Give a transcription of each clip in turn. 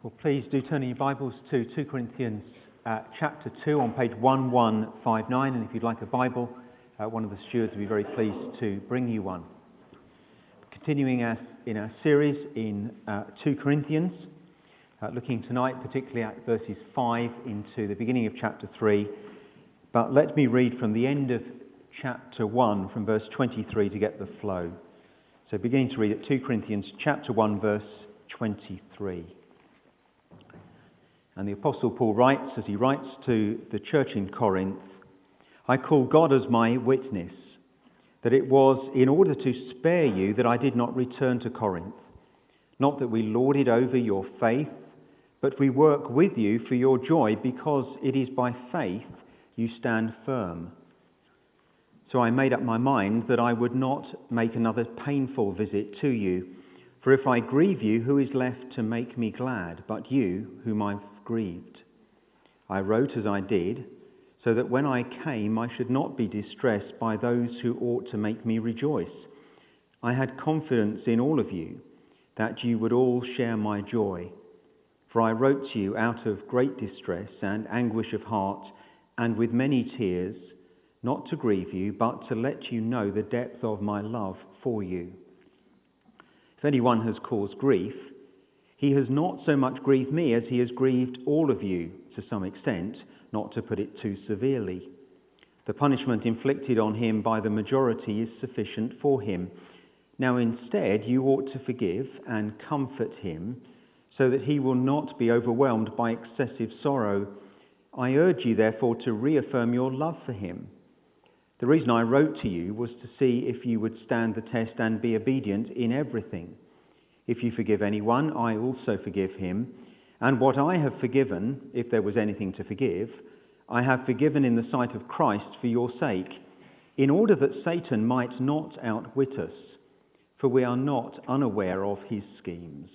Well, please do turn in your Bibles to 2 Corinthians chapter 2 on page 1159, and if you'd like a Bible, one of the stewards will be very pleased to bring you one. Continuing in our series in 2 Corinthians, looking tonight particularly at verses 5 into the beginning of chapter 3, but let me read from the end of chapter 1 from verse 23 to get the flow. So beginning to read at 2 Corinthians chapter 1 verse 23. And the Apostle Paul writes, as he writes to the church in Corinth, "I call God as my witness, that it was in order to spare you that I did not return to Corinth. Not that we lorded over your faith, but we work with you for your joy, because it is by faith you stand firm. So I made up my mind that I would not make another painful visit to you. For if I grieve you, who is left to make me glad, but you, whom I've grieved? I wrote as I did, so that when I came I should not be distressed by those who ought to make me rejoice. I had confidence in all of you, that you would all share my joy. For I wrote to you out of great distress and anguish of heart, and with many tears, not to grieve you, but to let you know the depth of my love for you. If anyone has caused grief, he has not so much grieved me as he has grieved all of you to some extent, not to put it too severely. The punishment inflicted on him by the majority is sufficient for him. Now instead you ought to forgive and comfort him, so that he will not be overwhelmed by excessive sorrow. I urge you therefore to reaffirm your love for him. The reason I wrote to you was to see if you would stand the test and be obedient in everything. If you forgive anyone, I also forgive him. And what I have forgiven, if there was anything to forgive, I have forgiven in the sight of Christ for your sake, in order that Satan might not outwit us, for we are not unaware of his schemes.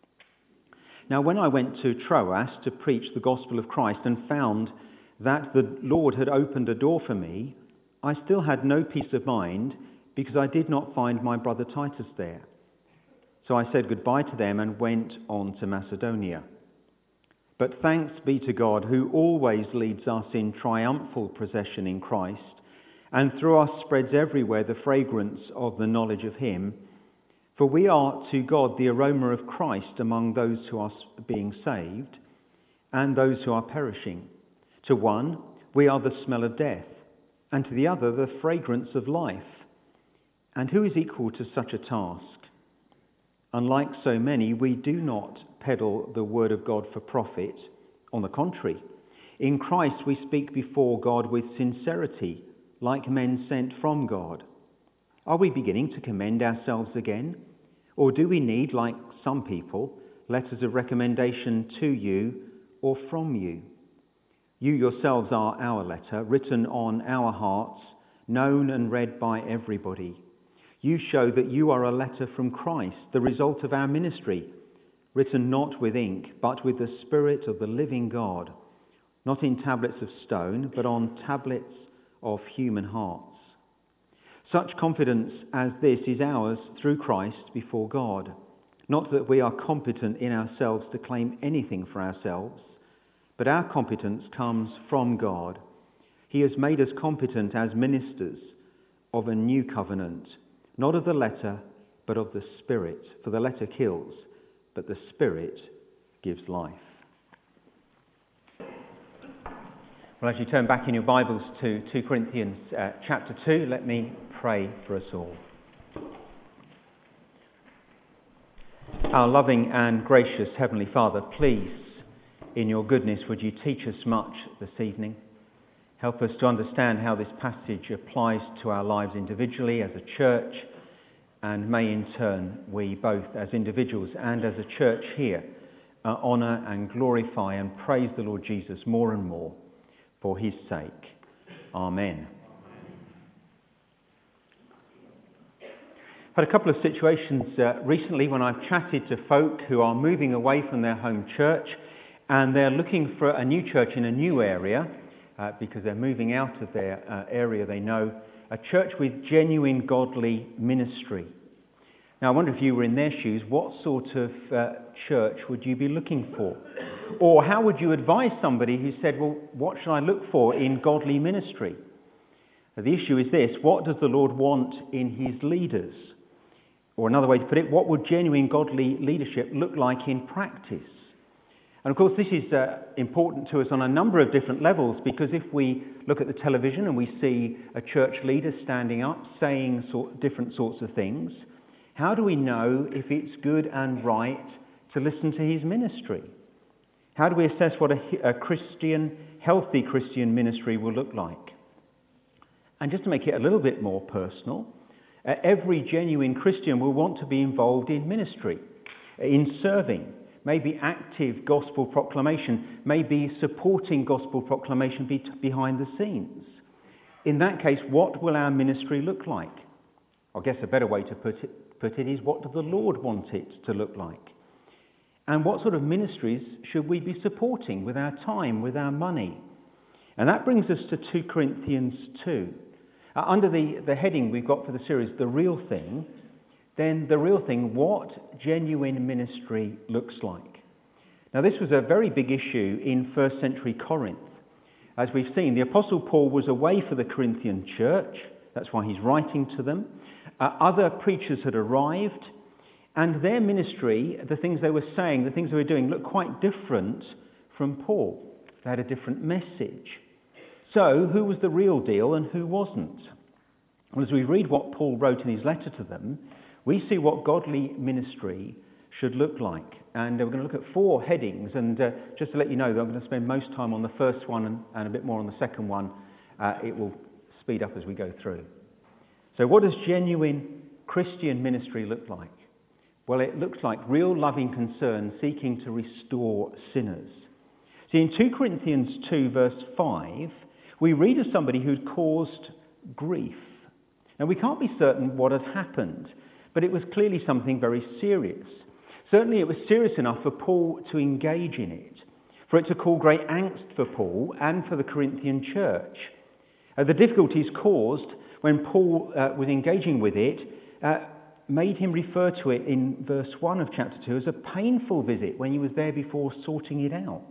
Now when I went to Troas to preach the gospel of Christ and found that the Lord had opened a door for me, I still had no peace of mind, because I did not find my brother Titus there. So I said goodbye to them and went on to Macedonia. But thanks be to God, who always leads us in triumphal procession in Christ, and through us spreads everywhere the fragrance of the knowledge of him. For we are to God the aroma of Christ among those who are being saved and those who are perishing. To one, we are the smell of death, and to the other, the fragrance of life. And who is equal to such a task? Unlike so many, we do not peddle the word of God for profit. On the contrary, in Christ we speak before God with sincerity, like men sent from God. Are we beginning to commend ourselves again? Or do we need, like some people, letters of recommendation to you or from you? You yourselves are our letter, written on our hearts, known and read by everybody. You show that you are a letter from Christ, the result of our ministry, written not with ink, but with the Spirit of the living God, not in tablets of stone, but on tablets of human hearts. Such confidence as this is ours through Christ before God, not that we are competent in ourselves to claim anything for ourselves, but our competence comes from God. He has made us competent as ministers of a new covenant, not of the letter, but of the Spirit. For the letter kills, but the Spirit gives life. Well, as you turn back in your Bibles to 2 Corinthians chapter 2, let me pray for us all. Our loving and gracious Heavenly Father, please, in your goodness, would you teach us much this evening? Help us to understand how this passage applies to our lives individually as a church, and may in turn we both as individuals and as a church here honour and glorify and praise the Lord Jesus more and more for his sake. Amen. I've had a couple of situations recently when I've chatted to folk who are moving away from their home church and they're looking for a new church in a new area because they're moving out of their area they know, a church with genuine godly ministry. Now, I wonder if you were in their shoes, what sort of church would you be looking for? Or how would you advise somebody who said, well, what should I look for in godly ministry? The issue is this: what does the Lord want in his leaders? Or another way to put it, what would genuine godly leadership look like in practice? And of course, this is important to us on a number of different levels, because if we look at the television and we see a church leader standing up saying different sorts of things, how do we know if it's good and right to listen to his ministry? How do we assess what a Christian, healthy Christian ministry will look like? And just to make it a little bit more personal, every genuine Christian will want to be involved in ministry, in serving, maybe active gospel proclamation, maybe supporting gospel proclamation behind the scenes. In that case, what will our ministry look like? I guess a better way to put it is, what does the Lord want it to look like? And what sort of ministries should we be supporting with our time, with our money? And that brings us to 2 Corinthians 2. Under the heading we've got for the series, The Real Thing, then the real thing, what genuine ministry looks like. Now, this was a very big issue in first century Corinth. As we've seen, the Apostle Paul was away for the Corinthian church. That's why he's writing to them. Other preachers had arrived, and their ministry, the things they were saying, the things they were doing, looked quite different from Paul. They had a different message. So, who was the real deal and who wasn't? Well, as we read what Paul wrote in his letter to them, we see what godly ministry should look like. And we're going to look at 4 headings. And just to let you know that I'm going to spend most time on the first one and a bit more on the second one. It will speed up as we go through. So what does genuine Christian ministry look like? Well, it looks like real loving concern seeking to restore sinners. See, in 2 Corinthians 2 verse 5, we read of somebody who'd caused grief. Now, we can't be certain what had happened, but it was clearly something very serious. Certainly it was serious enough for Paul to engage in it, for it to cause great angst for Paul and for the Corinthian church. The difficulties caused when Paul was engaging with it made him refer to it in verse 1 of chapter 2 as a painful visit when he was there before sorting it out.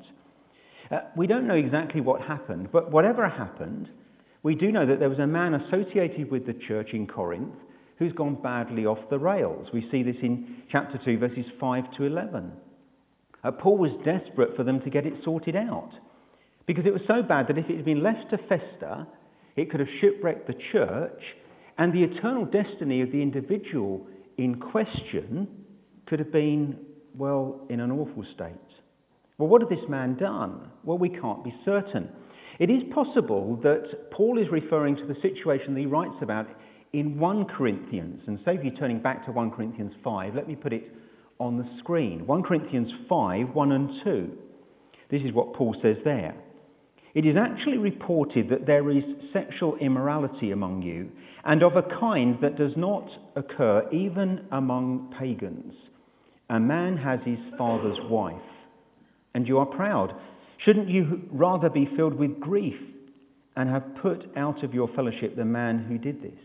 We don't know exactly what happened, but whatever happened, we do know that there was a man associated with the church in Corinth who's gone badly off the rails. We see this in chapter 2, verses 5 to 11. Paul was desperate for them to get it sorted out, because it was so bad that if it had been left to fester, it could have shipwrecked the church, and the eternal destiny of the individual in question could have been, well, in an awful state. Well, what had this man done? Well, we can't be certain. It is possible that Paul is referring to the situation that he writes about in 1 Corinthians. And save you turning back to 1 Corinthians 5, let me put it on the screen. 1 Corinthians 5, 1 and 2. This is what Paul says there. It is actually reported that there is sexual immorality among you, and of a kind that does not occur even among pagans. A man has his father's wife, and you are proud. Shouldn't you rather be filled with grief and have put out of your fellowship the man who did this?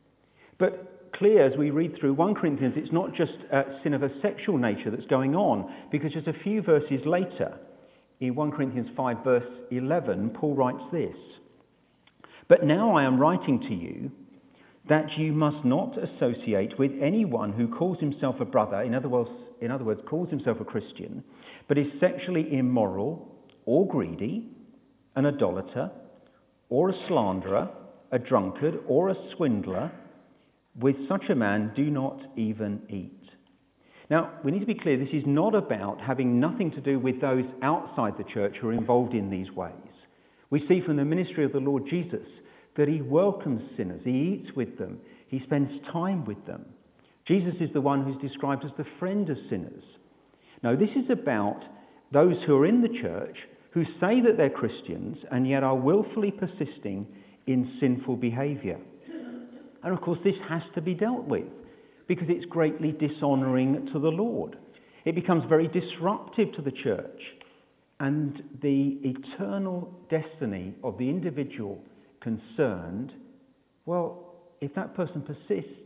But clear as we read through 1 Corinthians, it's not just a sin of a sexual nature that's going on, because just a few verses later, in 1 Corinthians 5 verse 11, Paul writes this: "But now I am writing to you that you must not associate with anyone who calls himself a brother," in other words, calls himself a Christian, "but is sexually immoral or greedy, an idolater, or a slanderer, a drunkard, or a swindler. With such a man do not even eat." Now, we need to be clear, this is not about having nothing to do with those outside the church who are involved in these ways. We see from the ministry of the Lord Jesus that he welcomes sinners, he eats with them, he spends time with them. Jesus is the one who's described as the friend of sinners. Now, this is about those who are in the church who say that they're Christians and yet are willfully persisting in sinful behaviour. And of course, this has to be dealt with, because it's greatly dishonouring to the Lord. It becomes very disruptive to the church, and the eternal destiny of the individual concerned, well, if that person persists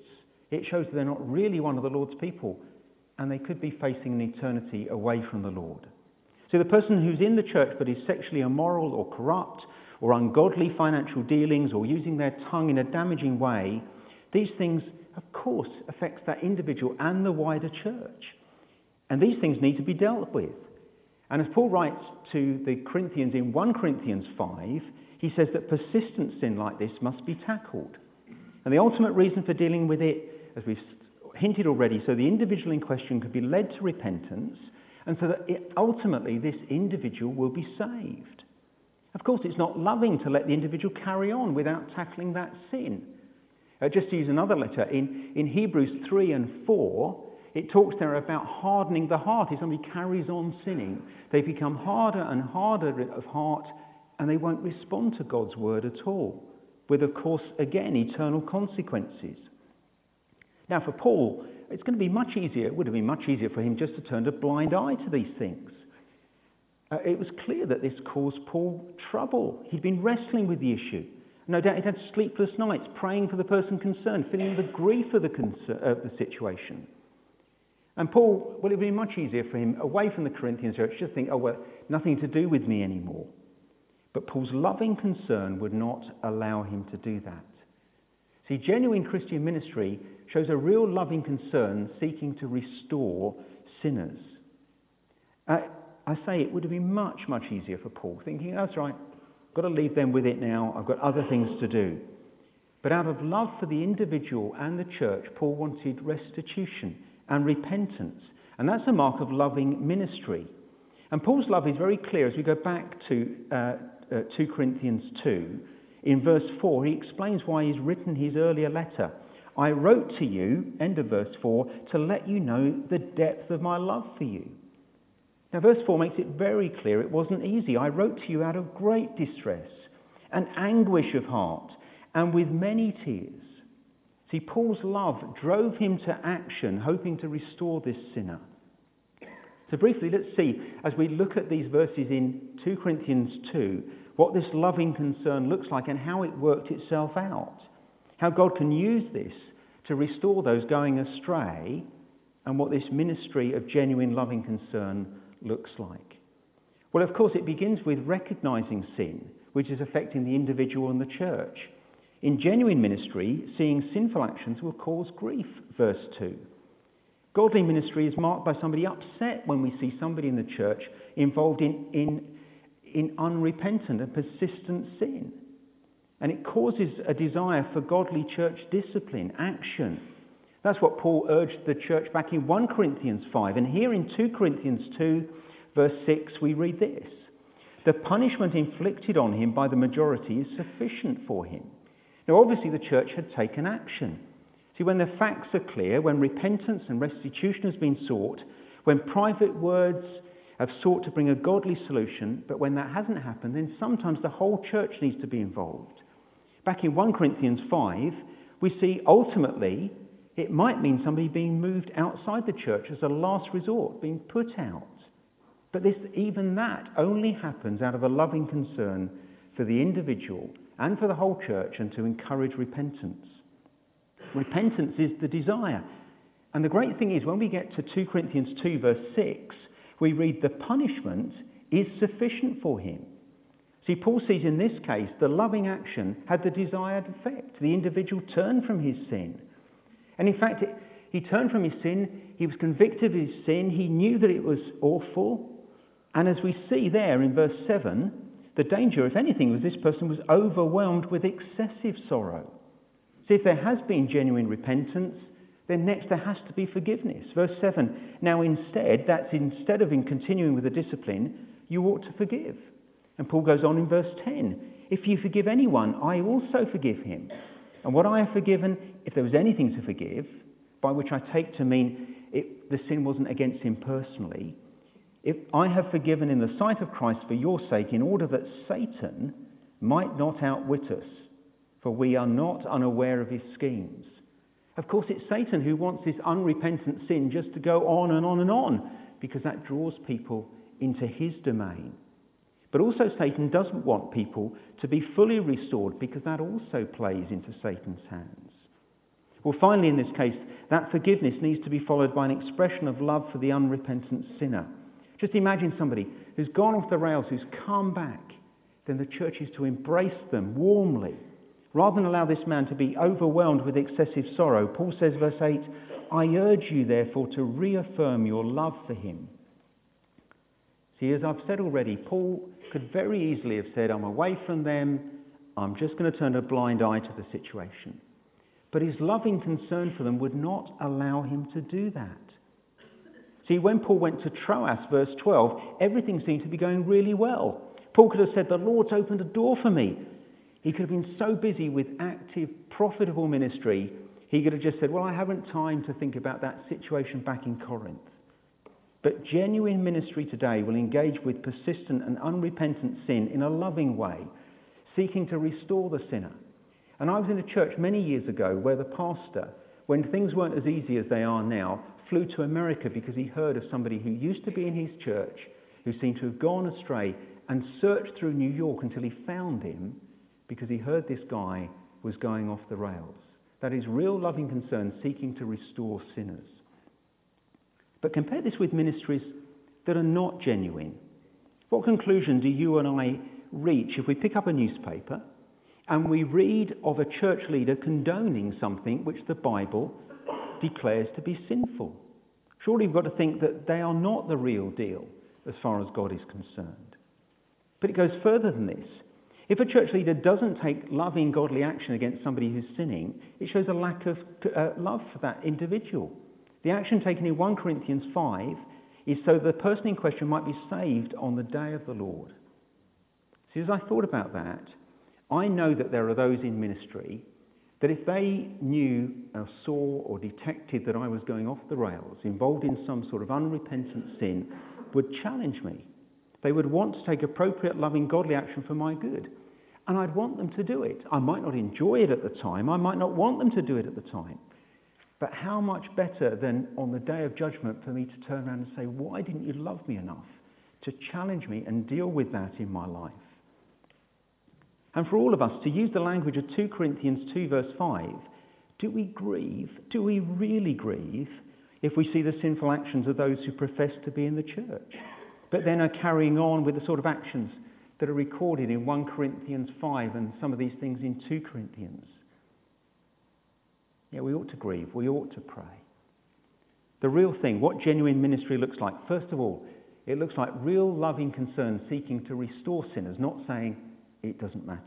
it shows that they're not really one of the Lord's people, and they could be facing an eternity away from the Lord. So the person who's in the church but is sexually immoral or corrupt or ungodly financial dealings or using their tongue in a damaging way, these things, of course, affects that individual and the wider church. And these things need to be dealt with. And as Paul writes to the Corinthians in 1 Corinthians 5, he says that persistent sin like this must be tackled. And the ultimate reason for dealing with it, as we've hinted already, so the individual in question could be led to repentance, and so that ultimately this individual will be saved. Of course, it's not loving to let the individual carry on without tackling that sin. Just to use another letter, in Hebrews 3 and 4, it talks there about hardening the heart. If somebody carries on sinning, they become harder and harder of heart, and they won't respond to God's word at all, with, of course, again, eternal consequences. Now, for Paul, it's going to be much easier, it would have been much easier for him just to turn a blind eye to these things. It was clear that this caused Paul trouble. He'd been wrestling with the issue. No doubt he'd had sleepless nights praying for the person concerned, feeling the grief of the situation. And Paul, well, it would be much easier for him, away from the Corinthian church, just think, oh, well, nothing to do with me anymore. But Paul's loving concern would not allow him to do that. See, genuine Christian ministry shows a real loving concern seeking to restore sinners. I say it would have been much, much easier for Paul, thinking, that's right, I've got to leave them with it now, I've got other things to do. But out of love for the individual and the church, Paul wanted restitution and repentance. And that's a mark of loving ministry. And Paul's love is very clear as we go back to 2 Corinthians 2. In verse 4, he explains why he's written his earlier letter. I wrote to you, end of verse 4, to let you know the depth of my love for you. Now, verse 4 makes it very clear it wasn't easy. I wrote to you out of great distress and anguish of heart and with many tears. See, Paul's love drove him to action, hoping to restore this sinner. So briefly, let's see, as we look at these verses in 2 Corinthians 2, what this loving concern looks like and how it worked itself out. How God can use this to restore those going astray, and what this ministry of genuine loving concern looks like. Well, of course, it begins with recognizing sin, which is affecting the individual and the church. In genuine ministry, seeing sinful actions will cause grief, verse 2. Godly ministry is marked by somebody upset when we see somebody in the church involved in unrepentant and persistent sin. And it causes a desire for godly church discipline, action. That's what Paul urged the church back in 1 Corinthians 5. And here in 2 Corinthians 2, verse 6, we read this. The punishment inflicted on him by the majority is sufficient for him. Now, obviously, the church had taken action. See, when the facts are clear, when repentance and restitution has been sought, when private words have sought to bring a godly solution, but when that hasn't happened, then sometimes the whole church needs to be involved. Back in 1 Corinthians 5, we see ultimately it might mean somebody being moved outside the church as a last resort, being put out. But even that only happens out of a loving concern for the individual and for the whole church, and to encourage repentance. Repentance is the desire. And the great thing is, when we get to 2 Corinthians 2, verse 6, we read the punishment is sufficient for him. See, Paul sees in this case the loving action had the desired effect. The individual turned from his sin. And in fact, he turned from his sin, he was convicted of his sin, he knew that it was awful. And as we see there in verse 7, the danger, if anything, was this person was overwhelmed with excessive sorrow. See, if there has been genuine repentance, then next there has to be forgiveness. Verse 7, now instead of continuing with the discipline, you ought to forgive. And Paul goes on in verse 10, if you forgive anyone, I also forgive him. And what I have forgiven, if there was anything to forgive, by which I take to mean the sin wasn't against him personally, if I have forgiven in the sight of Christ for your sake, in order that Satan might not outwit us, for we are not unaware of his schemes. Of course, it's Satan who wants this unrepentant sin just to go on and on and on, because that draws people into his domain. But also Satan doesn't want people to be fully restored, because that also plays into Satan's hands. Well, finally, in this case, that forgiveness needs to be followed by an expression of love for the unrepentant sinner. Just imagine somebody who's gone off the rails, who's come back. Then the church is to embrace them warmly. Rather than allow this man to be overwhelmed with excessive sorrow, Paul says, verse 8, I urge you, therefore, to reaffirm your love for him. See, as I've said already, Paul could very easily have said, I'm away from them, I'm just going to turn a blind eye to the situation. But his loving concern for them would not allow him to do that. See, when Paul went to Troas, verse 12, everything seemed to be going really well. Paul could have said, the Lord's opened a door for me. He could have been so busy with active, profitable ministry, he could have just said, well, I haven't time to think about that situation back in Corinth. But genuine ministry today will engage with persistent and unrepentant sin in a loving way, seeking to restore the sinner. And I was in a church many years ago where the pastor, when things weren't as easy as they are now, flew to America because he heard of somebody who used to be in his church, who seemed to have gone astray, and searched through New York until he found him because he heard this guy was going off the rails. That is real loving concern, seeking to restore sinners. But compare this with ministries that are not genuine. What conclusion do you and I reach if we pick up a newspaper and we read of a church leader condoning something which the Bible declares to be sinful? Surely we've got to think that they are not the real deal as far as God is concerned. But it goes further than this. If a church leader doesn't take loving, godly action against somebody who's sinning, it shows a lack of love for that individual. The action taken in 1 Corinthians 5 is so the person in question might be saved on the day of the Lord. See, as I thought about that, I know that there are those in ministry that if they knew or saw or detected that I was going off the rails, involved in some sort of unrepentant sin, would challenge me. They would want to take appropriate, loving, godly action for my good. And I'd want them to do it. I might not enjoy it at the time. I might not want them to do it at the time. But how much better than on the day of judgment for me to turn around and say, why didn't you love me enough to challenge me and deal with that in my life? And for all of us, to use the language of 2 Corinthians 2 verse 5, do we grieve? Do we really grieve if we see the sinful actions of those who profess to be in the church, but then are carrying on with the sort of actions that are recorded in 1 Corinthians 5 and some of these things in 2 Corinthians? Yeah, we ought to grieve. We ought to pray. The real thing, what genuine ministry looks like, first of all, it looks like real loving concern seeking to restore sinners, not saying it doesn't matter.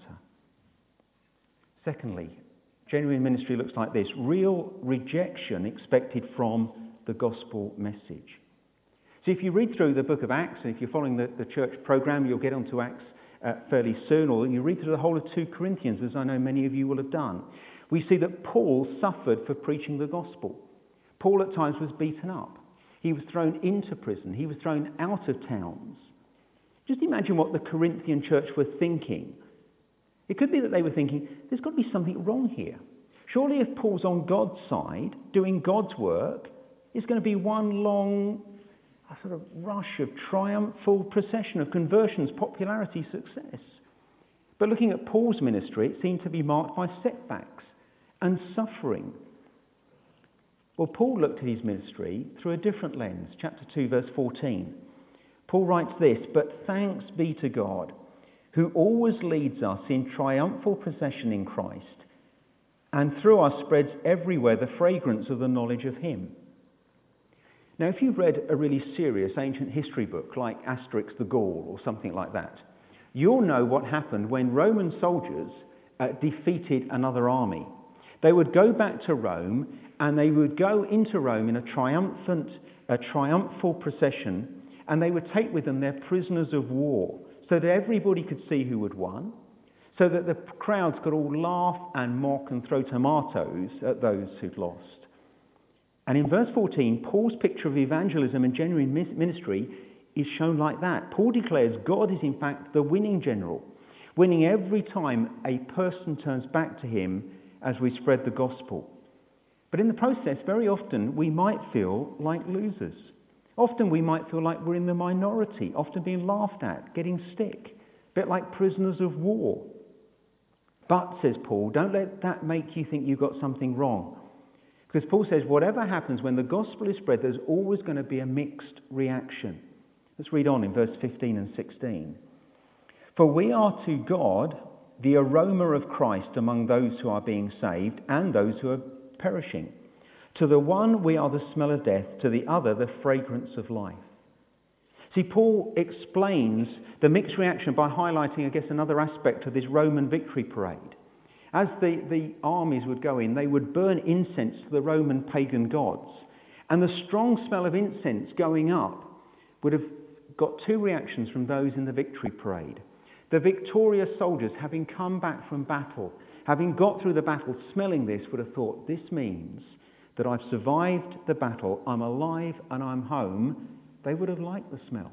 Secondly, genuine ministry looks like this: real rejection expected from the gospel message. So if you read through the book of Acts, and if you're following the church program, you'll get onto Acts fairly soon, or you read through the whole of 2 Corinthians, as I know many of you will have done. We see that Paul suffered for preaching the gospel. Paul at times was beaten up. He was thrown into prison. He was thrown out of towns. Just imagine what the Corinthian church were thinking. It could be that they were thinking, there's got to be something wrong here. Surely if Paul's on God's side, doing God's work, it's going to be one long sort of rush of triumphal procession of conversions, popularity, success. But looking at Paul's ministry, it seemed to be marked by setbacks and suffering. Well, Paul looked at his ministry through a different lens. Chapter 2, verse 14. Paul writes this, "But thanks be to God, who always leads us in triumphal procession in Christ, and through us spreads everywhere the fragrance of the knowledge of him." Now, if you've read a really serious ancient history book like Asterix the Gaul or something like that, you'll know what happened when Roman soldiers defeated another army. They would go back to Rome, and they would go into Rome in a triumphal procession, and they would take with them their prisoners of war, so that everybody could see who had won, so that the crowds could all laugh and mock and throw tomatoes at those who'd lost. And in verse 14, Paul's picture of evangelism and genuine ministry is shown like that. Paul declares God is in fact the winning general, winning every time a person turns back to him as we spread the gospel. But in the process, very often we might feel like losers. Often we might feel like we're in the minority, often being laughed at, getting stick, a bit like prisoners of war. But, says Paul, don't let that make you think you've got something wrong. Because Paul says whatever happens when the gospel is spread, there's always going to be a mixed reaction. Let's read on in verse 15 and 16. For we are to God the aroma of Christ among those who are being saved and those who are perishing. To the one we are the smell of death, to the other the fragrance of life. See, Paul explains the mixed reaction by highlighting, I guess, another aspect of this Roman victory parade. As the armies would go in, they would burn incense to the Roman pagan gods. And the strong smell of incense going up would have got two reactions from those in the victory parade. The victorious soldiers, having come back from battle, having got through the battle, smelling this, would have thought, this means that I've survived the battle, I'm alive and I'm home. They would have liked the smell.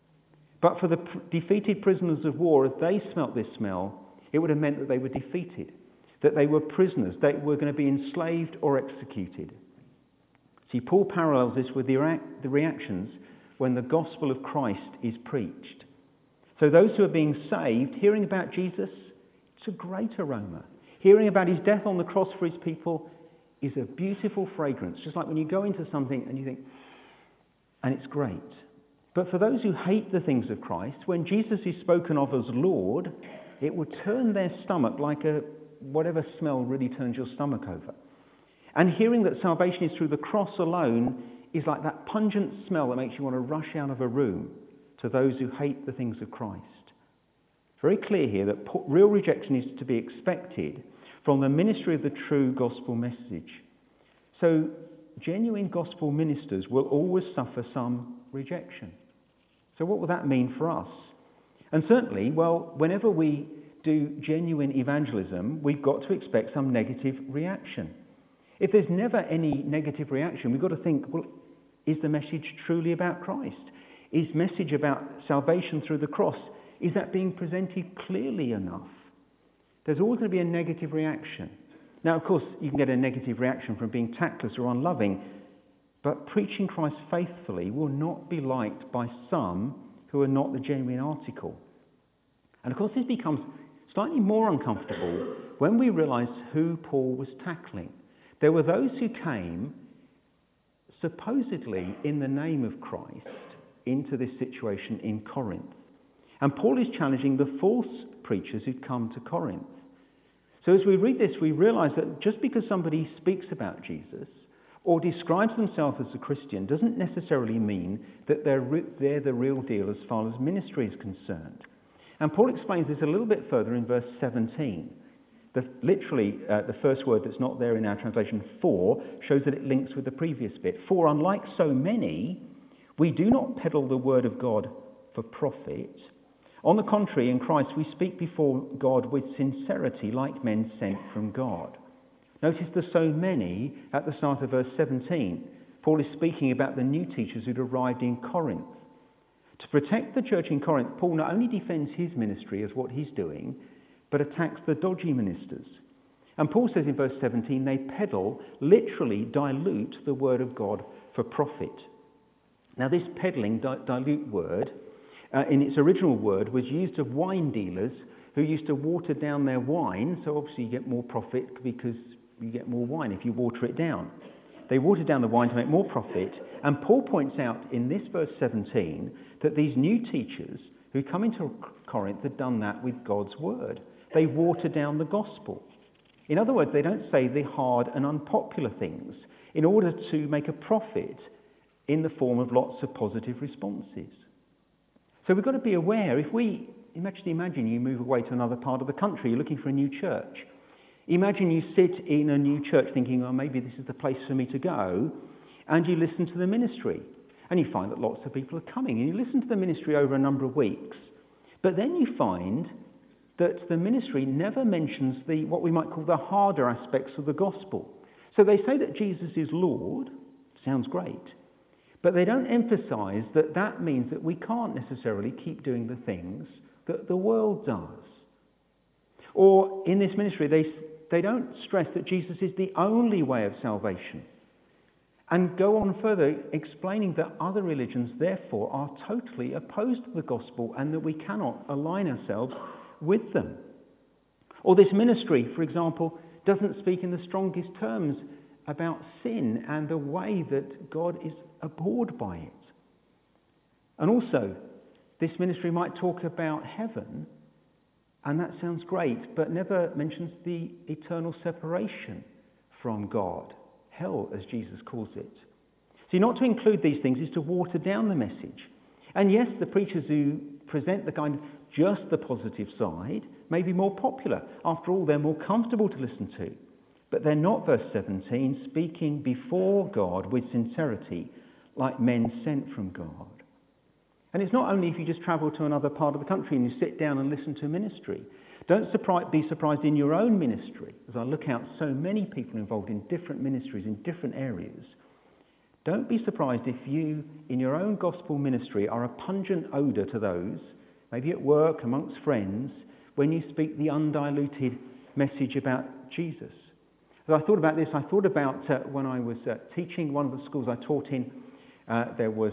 But for the defeated prisoners of war, if they smelt this smell, it would have meant that they were defeated, that they were prisoners, they were going to be enslaved or executed. See, Paul parallels this with the reactions when the gospel of Christ is preached. So those who are being saved, hearing about Jesus, it's a great aroma. Hearing about his death on the cross for his people is a beautiful fragrance. Just like when you go into something and you think, and it's great. But for those who hate the things of Christ, when Jesus is spoken of as Lord, it will turn their stomach like whatever smell really turns your stomach over. And hearing that salvation is through the cross alone is like that pungent smell that makes you want to rush out of a room to those who hate the things of Christ. It's very clear here that real rejection is to be expected from the ministry of the true gospel message. So genuine gospel ministers will always suffer some rejection. So what will that mean for us? And certainly, well, whenever we do genuine evangelism, we've got to expect some negative reaction. If there's never any negative reaction, we've got to think, well, is the message truly about Christ? Is message about salvation through the cross, is that being presented clearly enough? There's always going to be a negative reaction. Now, of course, you can get a negative reaction from being tactless or unloving, but preaching Christ faithfully will not be liked by some who are not the genuine article. And of course, this becomes slightly more uncomfortable when we realise who Paul was tackling. There were those who came supposedly in the name of Christ into this situation in Corinth. And Paul is challenging the false preachers who'd come to Corinth. So as we read this, we realise that just because somebody speaks about Jesus or describes themselves as a Christian doesn't necessarily mean that they're the real deal as far as ministry is concerned. And Paul explains this a little bit further in verse 17. The first word that's not there in our translation, for, shows that it links with the previous bit. For unlike so many, we do not peddle the word of God for profit. On the contrary, in Christ we speak before God with sincerity, like men sent from God. Notice the so many at the start of verse 17. Paul is speaking about the new teachers who'd arrived in Corinth. To protect the church in Corinth, Paul not only defends his ministry as what he's doing, but attacks the dodgy ministers. And Paul says in verse 17, they peddle, literally dilute the word of God for profit. Now this peddling, dilute word, in its original word, was used of wine dealers who used to water down their wine, so obviously you get more profit because you get more wine if you water it down. They watered down the wine to make more profit, and Paul points out in this verse 17 that these new teachers who come into Corinth had done that with God's word. They water down the gospel. In other words, they don't say the hard and unpopular things in order to make a profit in the form of lots of positive responses. So we've got to be aware, if we imagine you move away to another part of the country, you're looking for a new church. Imagine you sit in a new church thinking, oh, maybe this is the place for me to go, and you listen to the ministry. And you find that lots of people are coming, and you listen to the ministry over a number of weeks. But then you find that the ministry never mentions what we might call the harder aspects of the gospel. So they say that Jesus is Lord, sounds great, but they don't emphasise that that means that we can't necessarily keep doing the things that the world does. Or in this ministry, they don't stress that Jesus is the only way of salvation, and go on further explaining that other religions therefore are totally opposed to the gospel and that we cannot align ourselves with them. Or this ministry, for example, doesn't speak in the strongest terms about sin and the way that God is abhorred by it. And also, this ministry might talk about heaven, and that sounds great, but never mentions the eternal separation from God, hell as Jesus calls it. See, not to include these things is to water down the message. And yes, the preachers who present the kind of just the positive side may be more popular. After all, they're more comfortable to listen to. But they're not, verse 17, speaking before God with sincerity like men sent from God. And it's not only if you just travel to another part of the country and you sit down and listen to ministry. Don't be surprised in your own ministry, as I look out so many people involved in different ministries in different areas. Don't be surprised if you, in your own gospel ministry, are a pungent odour to those, maybe at work, amongst friends, when you speak the undiluted message about Jesus. As I thought about this, I thought about when I was teaching one of the schools I taught in, there was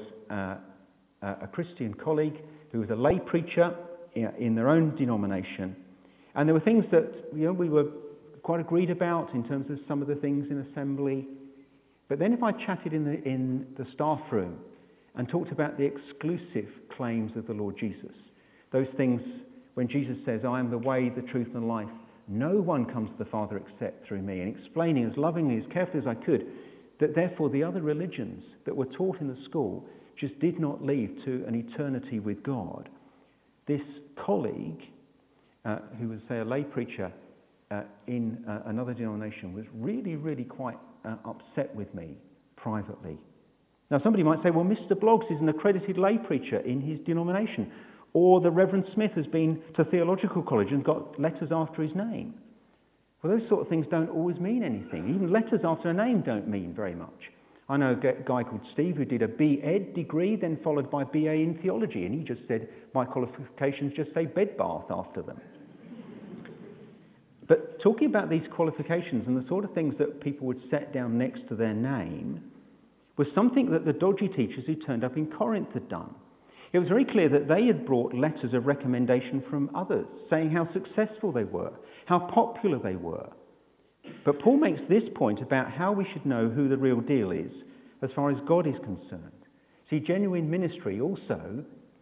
a Christian colleague who was a lay preacher in their own denomination. And there were things that we were quite agreed about in terms of some of the things in assembly. But then if I chatted in the staff room and talked about the exclusive claims of the Lord Jesus, those things when Jesus says, I am the way, the truth and the life, no one comes to the Father except through me, and explaining as lovingly, as carefully as I could, that therefore the other religions that were taught in the school just did not lead to an eternity with God. This colleague, who was, say, a lay preacher in another denomination, was really, really quite upset with me privately. Now, somebody might say, well, Mr. Bloggs is an accredited lay preacher in his denomination, or the Reverend Smith has been to theological college and got letters after his name. Well, those sort of things don't always mean anything. Even letters after a name don't mean very much. I know a guy called Steve who did a B.Ed degree, then followed by B.A. in theology, and he just said, my qualifications just say bed bath after them. But talking about these qualifications and the sort of things that people would set down next to their name was something that the dodgy teachers who turned up in Corinth had done. It was very clear that they had brought letters of recommendation from others, saying how successful they were, how popular they were. But Paul makes this point about how we should know who the real deal is as far as God is concerned. See, genuine ministry also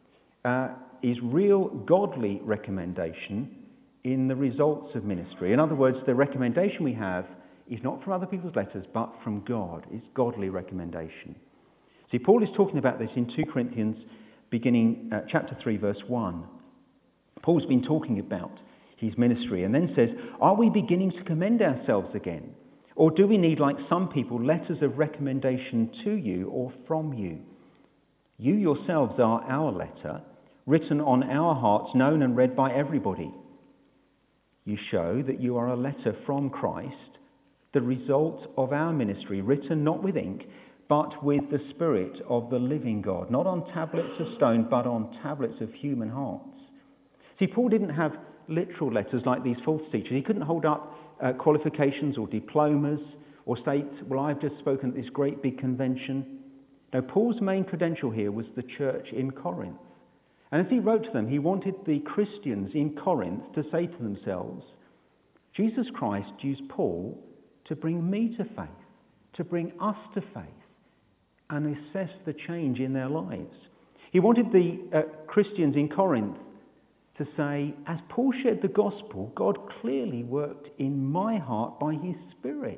is real godly recommendation in the results of ministry. In other words, the recommendation we have is not from other people's letters, but from God. It's godly recommendation. See, Paul is talking about this in 2 Corinthians, beginning chapter 3, verse 1. Paul's been talking about his ministry and then says, are we beginning to commend ourselves again? Or do we need, like some people, letters of recommendation to you or from you? You yourselves are our letter, written on our hearts, known and read by everybody. You show that you are a letter from Christ, the result of our ministry, written not with ink, but with the Spirit of the living God, not on tablets of stone, but on tablets of human hearts. See, Paul didn't have literal letters like these false teachers. He couldn't hold up qualifications or diplomas or state, well, I've just spoken at this great big convention. No, Paul's main credential here was the church in Corinth. And as he wrote to them, he wanted the Christians in Corinth to say to themselves, Jesus Christ used Paul to bring me to faith, to bring us to faith, and assess the change in their lives. He wanted the Christians in Corinth to say, as Paul shared the gospel, God clearly worked in my heart by his Spirit.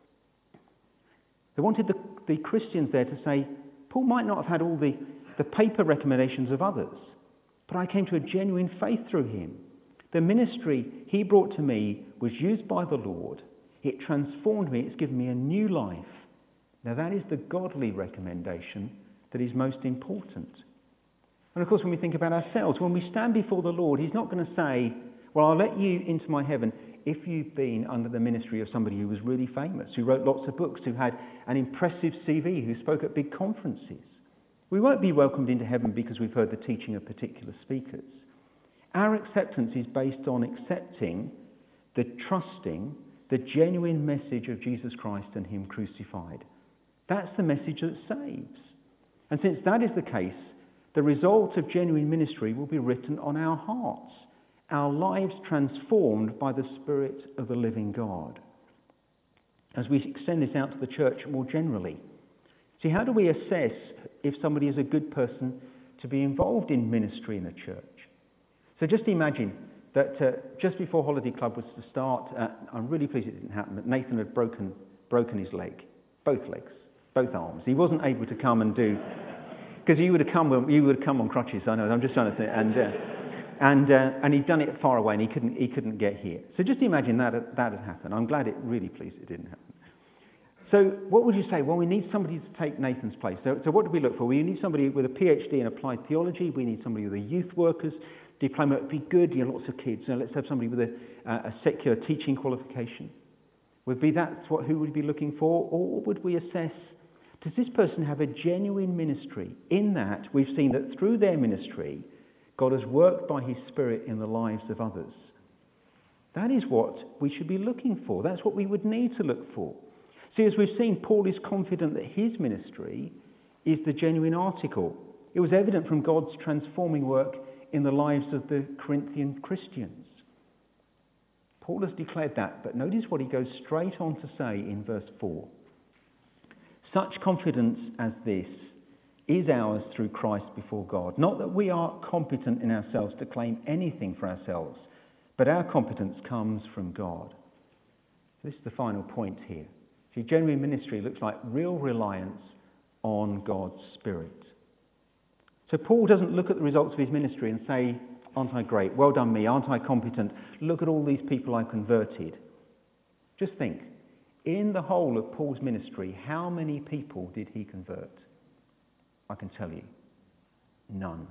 They wanted the Christians there to say, Paul might not have had all the paper recommendations of others, but I came to a genuine faith through him. The ministry he brought to me was used by the Lord. It transformed me. It's given me a new life. Now that is the godly recommendation that is most important. And of course, when we think about ourselves, when we stand before the Lord, he's not going to say, well, I'll let you into my heaven if you've been under the ministry of somebody who was really famous, who wrote lots of books, who had an impressive CV, who spoke at big conferences. We won't be welcomed into heaven because we've heard the teaching of particular speakers. Our acceptance is based on accepting the trusting, the genuine message of Jesus Christ and him crucified. That's the message that saves. And since that is the case, the result of genuine ministry will be written on our hearts, our lives transformed by the Spirit of the living God. as we extend this out to the church more generally. See, how do we assess if somebody is a good person to be involved in ministry in a church? So just imagine that just before Holiday Club was to start, I'm really pleased it didn't happen, but Nathan had broken his leg, both legs, both arms. He wasn't able to come and do, because you would have come on crutches. I know. I'm just trying to say, and he'd done it far away, and he couldn't get here. So just imagine that had happened. I'm glad really pleased it didn't happen. So what would you say? Well, we need somebody to take Nathan's place. So what do we look for? We need somebody with a PhD in applied theology. We need somebody with a youth workers diploma. It would be good. Lots of kids. Let's have somebody with a secular teaching qualification. Who would we be looking for? Or would we assess, does this person have a genuine ministry? In that, we've seen that through their ministry, God has worked by his Spirit in the lives of others. That is what we should be looking for. That's what we would need to look for. See, as we've seen, Paul is confident that his ministry is the genuine article. It was evident from God's transforming work in the lives of the Corinthian Christians. Paul has declared that, but notice what he goes straight on to say in verse 4. Such confidence as this is ours through Christ before God. Not that we are competent in ourselves to claim anything for ourselves, but our competence comes from God. This is the final point here. See, genuine ministry looks like real reliance on God's Spirit. So Paul doesn't look at the results of his ministry and say, aren't I great? Well done me. Aren't I competent? Look at all these people I converted. Just think, in the whole of Paul's ministry, how many people did he convert? I can tell you, none.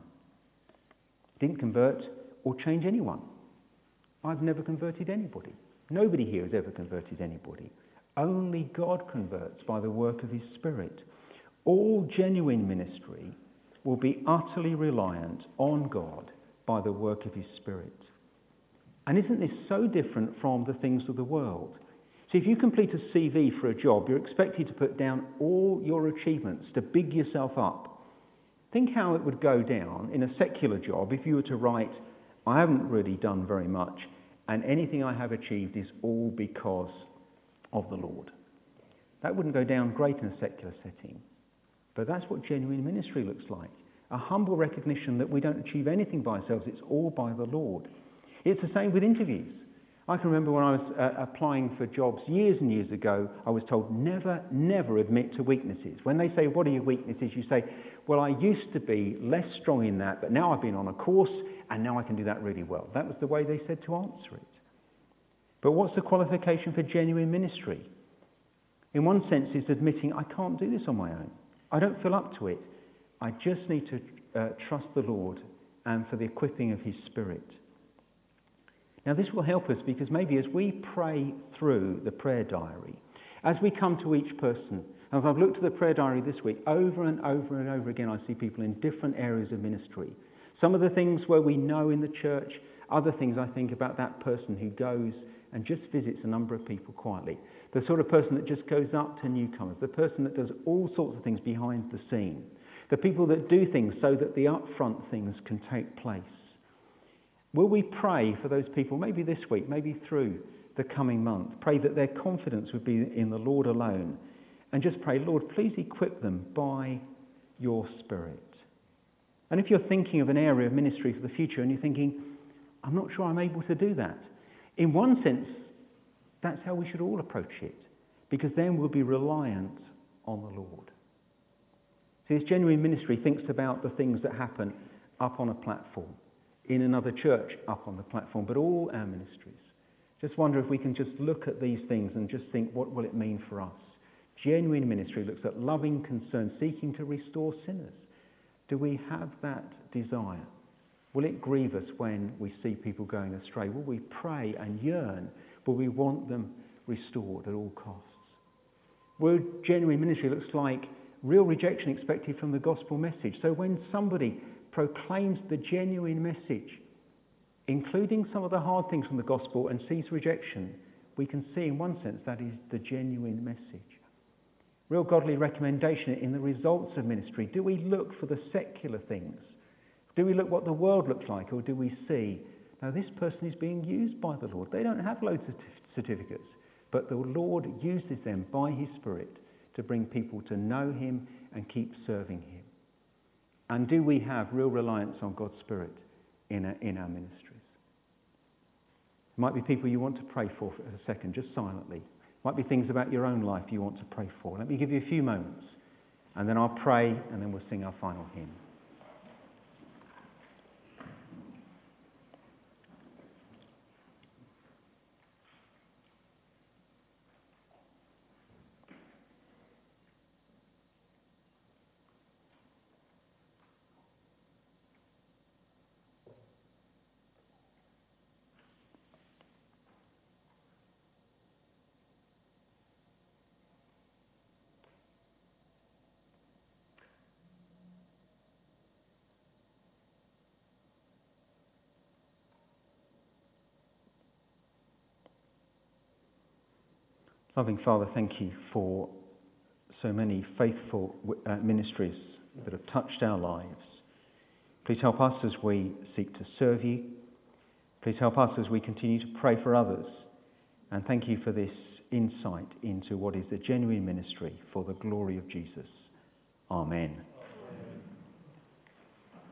He didn't convert or change anyone. I've never converted anybody. Nobody here has ever converted anybody. Only God converts by the work of his Spirit. All genuine ministry will be utterly reliant on God by the work of his Spirit. And isn't this so different from the things of the world? See, if you complete a CV for a job, you're expected to put down all your achievements, to big yourself up. Think how it would go down in a secular job if you were to write, I haven't really done very much, and anything I have achieved is all because of the Lord. That wouldn't go down great in a secular setting. But that's what genuine ministry looks like. A humble recognition that we don't achieve anything by ourselves, it's all by the Lord. It's the same with interviews. I can remember when I was applying for jobs years and years ago, I was told never admit to weaknesses. When they say, what are your weaknesses? You say, well, I used to be less strong in that, but now I've been on a course and now I can do that really well. That was the way they said to answer it. But what's the qualification for genuine ministry? In one sense, it's admitting, I can't do this on my own. I don't feel up to it. I just need to trust the Lord and for the equipping of his Spirit. Now, this will help us because maybe as we pray through the prayer diary, as we come to each person, and as I've looked at the prayer diary this week, over and over and over again, I see people in different areas of ministry. Some of the things where we know in the church, other things I think about that person who goes and just visits a number of people quietly. The sort of person that just goes up to newcomers. The person that does all sorts of things behind the scene. The people that do things so that the upfront things can take place. Will we pray for those people, maybe this week, maybe through the coming month? Pray that their confidence would be in the Lord alone. And just pray, Lord, please equip them by your Spirit. And if you're thinking of an area of ministry for the future and you're thinking, I'm not sure I'm able to do that. In one sense, that's how we should all approach it, because then we'll be reliant on the Lord. See, this genuine ministry thinks about the things that happen up on a platform, in another church up on the platform, but all our ministries. Just wonder if we can just look at these things and just think, what will it mean for us? Genuine ministry looks at loving concern, seeking to restore sinners. Do we have that desire? Will it grieve us when we see people going astray? Will we pray and yearn? Will we want them restored at all costs? Well, genuine ministry looks like real rejection expected from the gospel message. So when somebody proclaims the genuine message, including some of the hard things from the gospel, and sees rejection, we can see in one sense that is the genuine message. Real godly recommendation in the results of ministry. Do we look for the secular things? Do we look what the world looks like, or do we see, now this person is being used by the Lord. They don't have loads of certificates, but the Lord uses them by his Spirit to bring people to know him and keep serving him. And do we have real reliance on God's Spirit in our ministries? It might be people you want to pray for a second, just silently. It might be things about your own life you want to pray for. Let me give you a few moments, and then I'll pray, and then we'll sing our final hymn. Loving Father, thank you for so many faithful ministries that have touched our lives. Please help us as we seek to serve you. Please help us as we continue to pray for others. And thank you for this insight into what is a genuine ministry for the glory of Jesus. Amen.